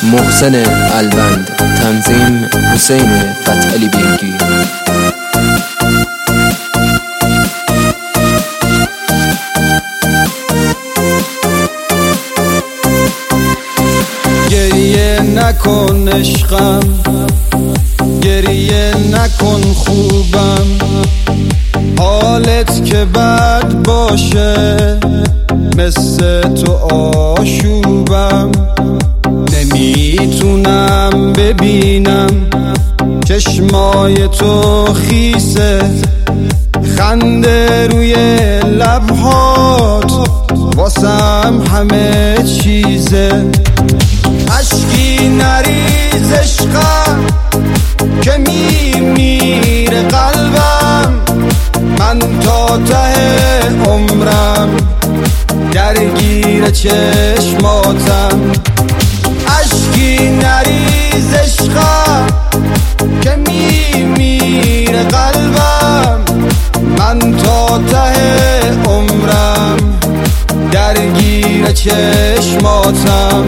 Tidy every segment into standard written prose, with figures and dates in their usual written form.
محسن البند، تنظیم حسین فتحعلی بیگی. گریه نکن عشقم، گریه نکن خوبم، حالت که بد باشه مثل تو آشوبم. نمیتونم ببینم چشمای تو خیسه، خنده روی لبهات واسم همه چیزه. اشکی نریز عشقم که میمیره قلبم، من تا ته عمرم درگیر چشماتم. اشکی نریز عشقم که میمیره قلبم، من تا ته عمرم درگیر چشماتم.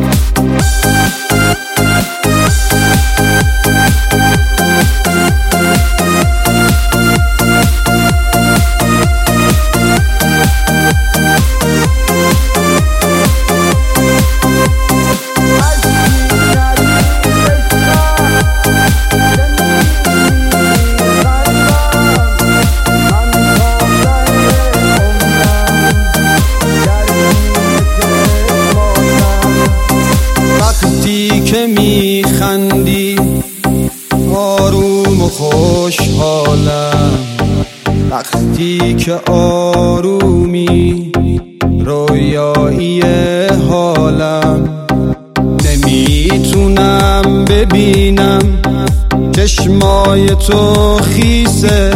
وقتی که میخندی آروم و خوشحالم، وقتی که آرومی رویایی حالم. نمیتونم ببینم چشمای تو خیسه،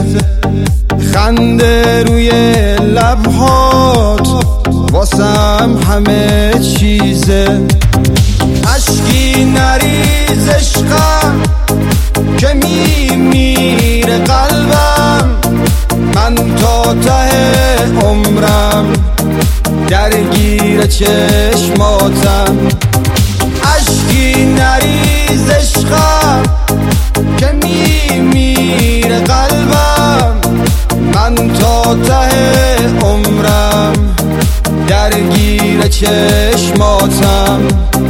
خنده روی لبهات واسم همه چیزه. اشکی نریز عشقم که میمیره قلبم، من تا ته عمرم درگیر چشماتم. اشکی نریز عشقم که میمیره قلبم، من تا ته عمرم درگیر چشماتم.